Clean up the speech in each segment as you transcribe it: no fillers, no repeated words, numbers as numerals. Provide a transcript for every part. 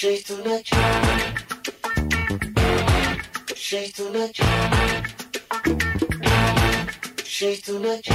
شیطونک شیطونک شیطونک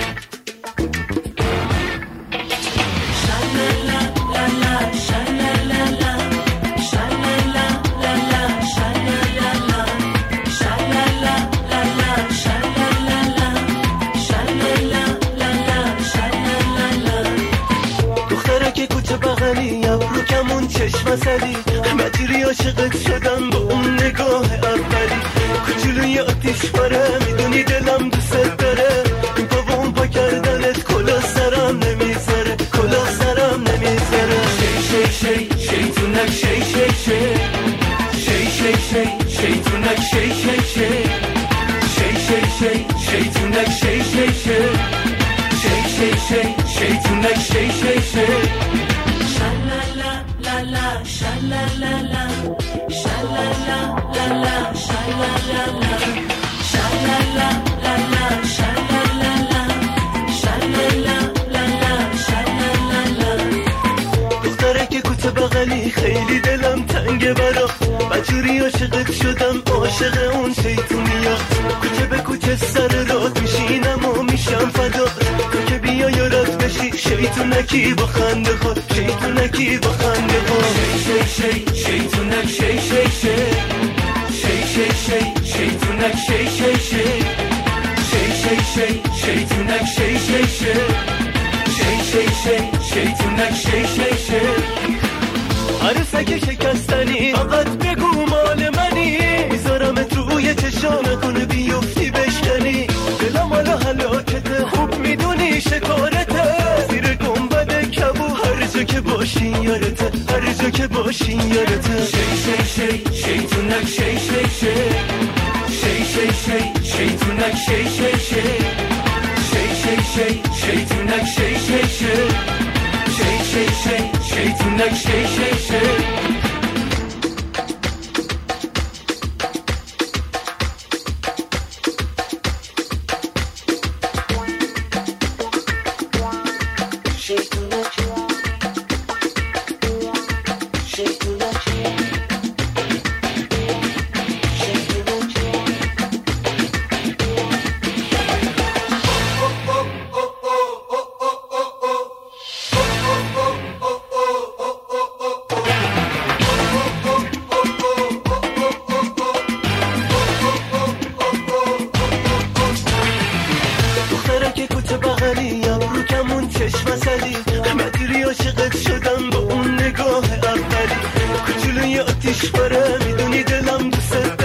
شلالا لالا شلالا شلالا لالا شلالا شلالا لالا شلالا شلالا لالا شلالا دختره که کوچه بغلی ابرو کمون چشم سلی مجری عاشقت شدم با اون نگاه اولی کوچولوی آتیش پاره میدونی دلم دوست داره این پا و اون پا کردنت کلا سرم نمیذاره کلا سرم نمیذاره شی شی شی شیطونک شی شی شی شی شی شی شیطونک شی شی شی شی شی شی شیطونک شی شی شی شی شی شی شیطونک شی شی شی شلالا لالا شلالا شلالا لالا شلالا شلالا لالا شلالا شلالا لالا شلالا دختره که کوچه بغلی خیلی دلم تنگه برات مجبوری عاشقت شدم عاشق اون شیطونیا کوچه به کوچه سر راه میشینم و میشم فدا تو که بیا یارت بشی شیطونکی با خنده خود شیطونکی با خنده خود شی شی شی شیطونک شی شی شی شی شی شی شیطونک شی شی شی شی شی شی شیطونک شی شی شی شی شی شی شیطونک شی شی شی عروسک شکستنی فقط بگو مال منی میذارمت روی چشام نکنه بیفتی بشکنی دلم حالا هلاکته خوب میدونی شکارته زیر گنبد کبو هر جا که باشین یارته هر جا که باشین یارته شی شی شی شیطونک شی شی شی شی شی شی شیطونک شی شی شی شی شی شی شیطونک شی شی شی شی شی شی شیطونک شی شی شی چشم سلی مجری عاشقت شدم با اون نگاه اولی کوچولوی آتیش پاره میدونی دلم دوست